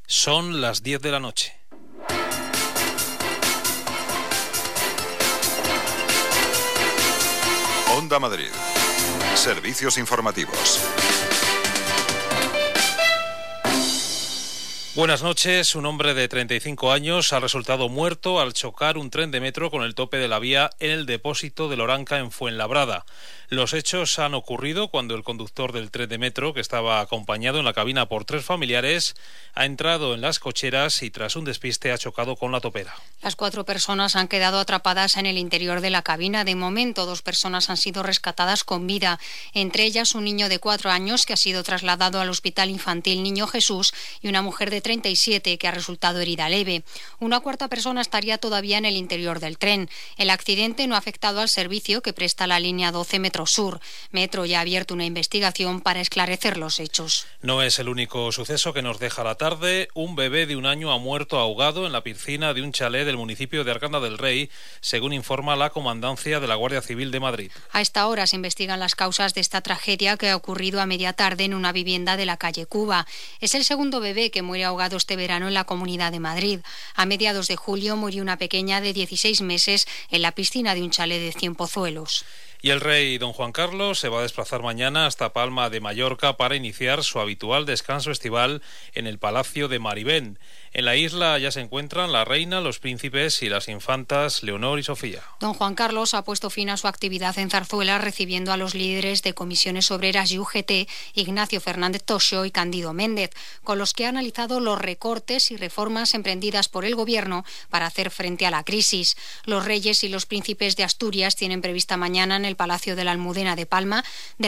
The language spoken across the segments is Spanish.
Son las 10 de la noche. Onda Madrid. Servicios informativos. Buenas noches. Un hombre de 35 años ha resultado muerto al chocar un tren de metro con el tope de la vía en el depósito de Loranca, en Fuenlabrada. Los hechos han ocurrido cuando el conductor del tren de metro, que estaba acompañado en la cabina por 3 familiares, ha entrado en las cocheras y tras un despiste ha chocado con la topera. Las 4 personas han quedado atrapadas en el interior de la cabina. De momento, 2 personas han sido rescatadas con vida, entre ellas un niño de 4 años que ha sido trasladado al Hospital Infantil Niño Jesús y una mujer de 37 que ha resultado herida leve. Una 4ª persona estaría todavía en el interior del tren. El accidente no ha afectado al servicio que presta la línea 12 Metro Sur. Metro ya ha abierto una investigación para esclarecer los hechos. No es el único suceso que nos deja la tarde. Un bebé de 1 año ha muerto ahogado en la piscina de un chalet del municipio de Arganda del Rey, según informa la Comandancia de la Guardia Civil de Madrid. A esta hora se investigan las causas de esta tragedia que ha ocurrido a media tarde en una vivienda de la calle Cuba. Es el segundo bebé que muere ahogado este verano en la Comunidad de Madrid. A mediados de julio murió una pequeña de 16 meses en la piscina de un chalet de Cienpozuelos. Y el rey don Juan Carlos se va a desplazar mañana hasta Palma de Mallorca para iniciar su habitual descanso estival en el Palacio de Marivén. En la isla ya se encuentran la reina, los príncipes y las infantas Leonor y Sofía. Don Juan Carlos ha puesto fin a su actividad en Zarzuela recibiendo a los líderes de Comisiones Obreras y UGT, Ignacio Fernández Toxo y Cándido Méndez, con los que ha analizado los recortes y reformas emprendidas por el Gobierno para hacer frente a la crisis. Los reyes y los príncipes de Asturias tienen prevista mañana en el Palacio de la Almudaina de Palma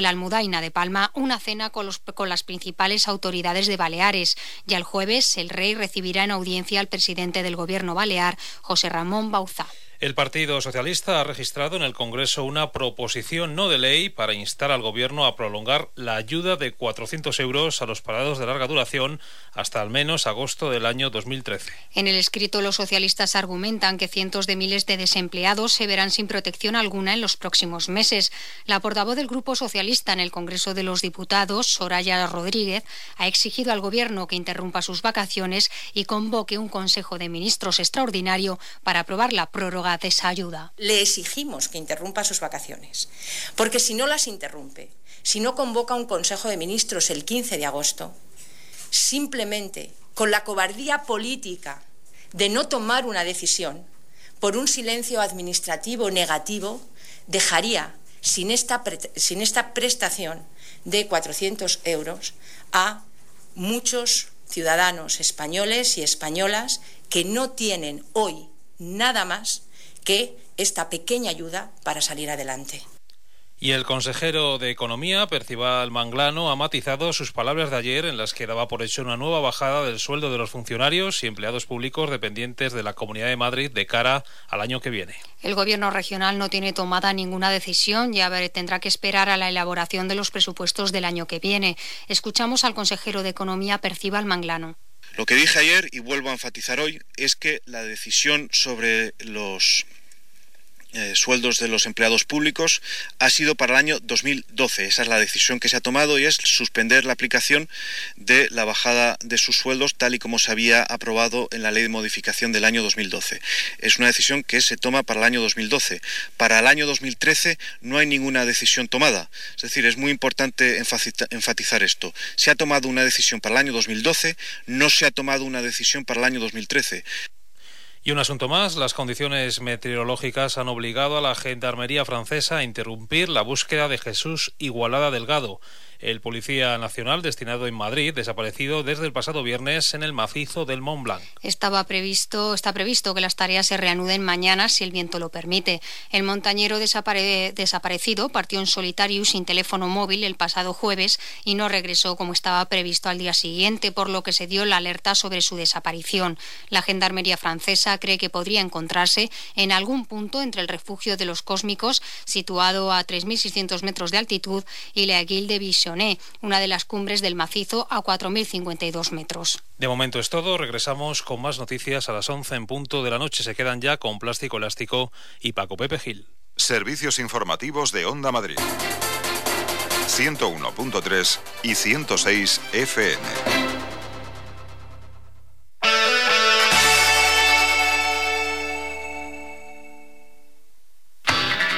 una cena con las principales autoridades de Baleares. Ya el jueves el rey recibirá en audiencia al presidente del Gobierno balear, José Ramón Bauzá. El Partido Socialista ha registrado en el Congreso una proposición no de ley para instar al Gobierno a prolongar la ayuda de 400 euros a los parados de larga duración hasta al menos agosto del año 2013. En el escrito, los socialistas argumentan que cientos de miles de desempleados se verán sin protección alguna en los próximos meses. La portavoz del Grupo Socialista en el Congreso de los Diputados, Soraya Rodríguez, ha exigido al Gobierno que interrumpa sus vacaciones y convoque un Consejo de Ministros extraordinario para aprobar la prórroga de esa ayuda. Le exigimos que interrumpa sus vacaciones, porque si no las interrumpe, si no convoca un Consejo de Ministros el 15 de agosto, simplemente con la cobardía política de no tomar una decisión por un silencio administrativo negativo, dejaría sin esta prestación de 400 euros a muchos ciudadanos españoles y españolas que no tienen hoy nada más que esta pequeña ayuda para salir adelante. Y el consejero de Economía, Percival Manglano, ha matizado sus palabras de ayer en las que daba por hecho una nueva bajada del sueldo de los funcionarios y empleados públicos dependientes de la Comunidad de Madrid de cara al año que viene. El Gobierno regional no tiene tomada ninguna decisión y tendrá que esperar a la elaboración de los presupuestos del año que viene. Escuchamos al consejero de Economía, Percival Manglano. Lo que dije ayer, y vuelvo a enfatizar hoy, es que la decisión sobre los sueldos de los empleados públicos ha sido para el año 2012. Esa es la decisión que se ha tomado y es suspender la aplicación de la bajada de sus sueldos tal y como se había aprobado en la ley de modificación del año 2012. Es una decisión que se toma para el año 2012. Para el año 2013 no hay ninguna decisión tomada. Es decir, es muy importante enfatizar esto. Se ha tomado una decisión para el año 2012, no se ha tomado una decisión para el año 2013. Y un asunto más, las condiciones meteorológicas han obligado a la Gendarmería francesa a interrumpir la búsqueda de Jesús Igualada Delgado, el policía nacional destinado en Madrid, desaparecido desde el pasado viernes en el macizo del Mont Blanc. Está previsto que las tareas se reanuden mañana si el viento lo permite. El montañero desaparecido partió en solitario sin teléfono móvil el pasado jueves y no regresó como estaba previsto al día siguiente, por lo que se dio la alerta sobre su desaparición. La Gendarmería francesa cree que podría encontrarse en algún punto entre el refugio de los Cósmicos, situado a 3.600 metros de altitud, y la Aiguille de Bichon, una de las cumbres del macizo a 4.052 metros. De momento es todo. Regresamos con más noticias a las 11 en punto de la noche. Se quedan ya con Plástico Elástico y Paco Pepe Gil. Servicios informativos de Onda Madrid. 101.3 y 106 FM.